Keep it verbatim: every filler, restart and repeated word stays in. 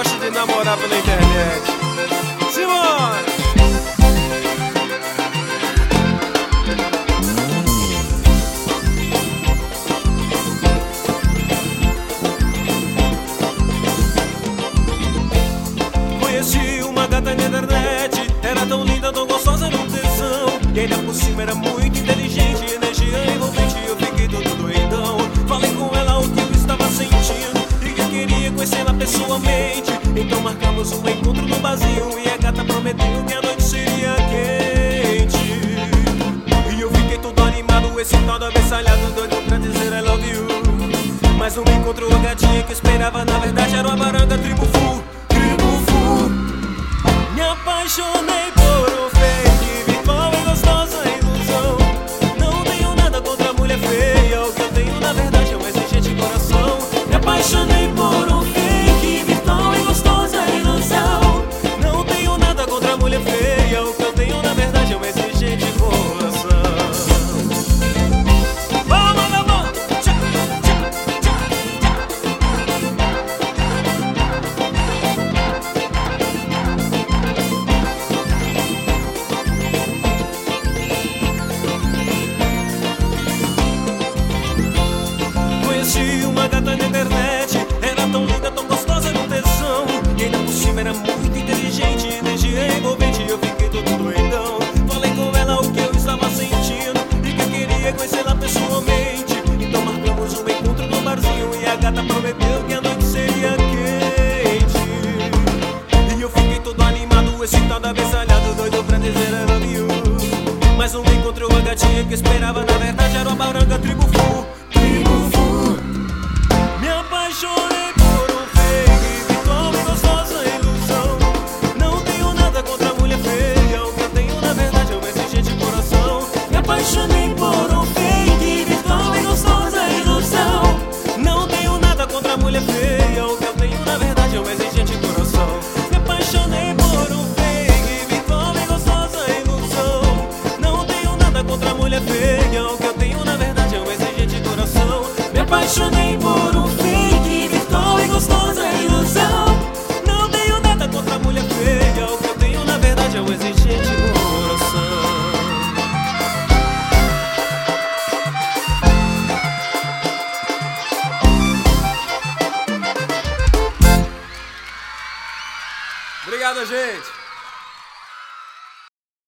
gosta de namorar pela internet. Simbora! Conheci uma gata na internet, era tão linda, tão gostosa, era um tesão. E ainda por cima era muito inteligente, energia envolvente, eu fiquei todo doidão. Falei com ela o que eu estava sentindo e que eu queria conhecê-la pessoalmente. Então marcamos um encontro no barzinho e a gata prometeu que a noite seria quente. E eu fiquei todo animado, excitado, abestalhado, doido pra dizer I love you. Mas não encontrou a gatinha que eu esperava, na verdade era uma baranga tribo full. Me apaixonei por um fake, virtual e gostosa ilusão. Não tenho nada contra a mulher feia, o que eu tenho na verdade é um exigente coração. Me apaixonei por um fake, virtual e gostosa ilusão. Não tenho nada contra a mulher feia, o que eu tenho na verdade é um exigente coração. Vamos na mão, tchá, tchá, tchá, Conheci uma gata na internet, era tão linda, tão gostosa, era um tesão. E ainda por cima era muito inteligente, energia envolvente, eu fiquei todo doidão. Falei com ela o que eu estava sentindo e que eu queria conhecê-la pessoalmente. Então marcamos um encontro no barzinho e a gata prometeu que a noite seria quente. E eu fiquei todo animado, excitado, abestalhado, doido pra dizer I love you. Mas não encontrou a gatinha que eu esperava, na verdade era uma baranga tribo full. Me apaixonei por um fake, virtual e gostosa ilusão. Não tenho nada contra a mulher feia, o que eu tenho na verdade é um exigente coração. Me apaixonei por um fake, virtual e gostosa ilusão. Não tenho nada contra a mulher feia, o que eu tenho na verdade é um exigente coração. Me apaixonei por um fake, virtual e gostosa ilusão. Não tenho nada contra a mulher feia, o que eu tenho na verdade é um exigente coração. Me apaixonei por um fake, virtual e gostosa ilusão. Não tenho nada contra a mulher feia, o que eu tenho na verdade é um exigente coração. Obrigado, gente.